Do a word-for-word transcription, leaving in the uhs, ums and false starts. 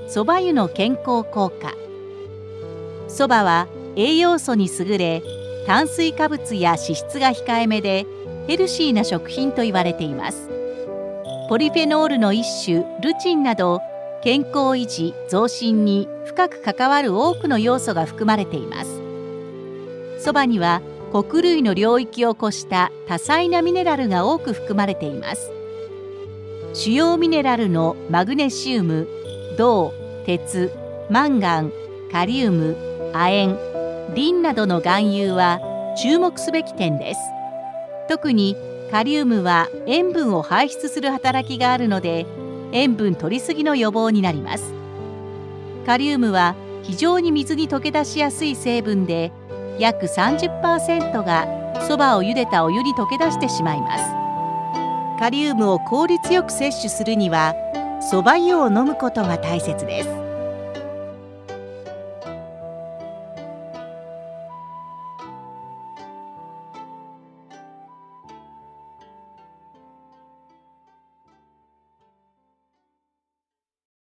そば湯の健康効果。そばは栄養素に優れ、炭水化物や脂質が控えめでヘルシーな食品と言われています。ポリフェノールの一種ルチンなど、健康維持・増進に深く関わる多くの要素が含まれています。そばには穀類の領域を越した多彩なミネラルが多く含まれています。主要ミネラルのマグネシウム、銅、鉄、マンガン、カリウム、亜鉛、リンなどの含有は注目すべき点です。特にカリウムは塩分を排出する働きがあるので、塩分摂りすぎの予防になります。カリウムは非常に水に溶け出しやすい成分で、約 さんじゅっパーセント がそばを茹でたお湯に溶け出してしまいます。カリウムを効率よく摂取するには、そば湯を飲むことが大切です。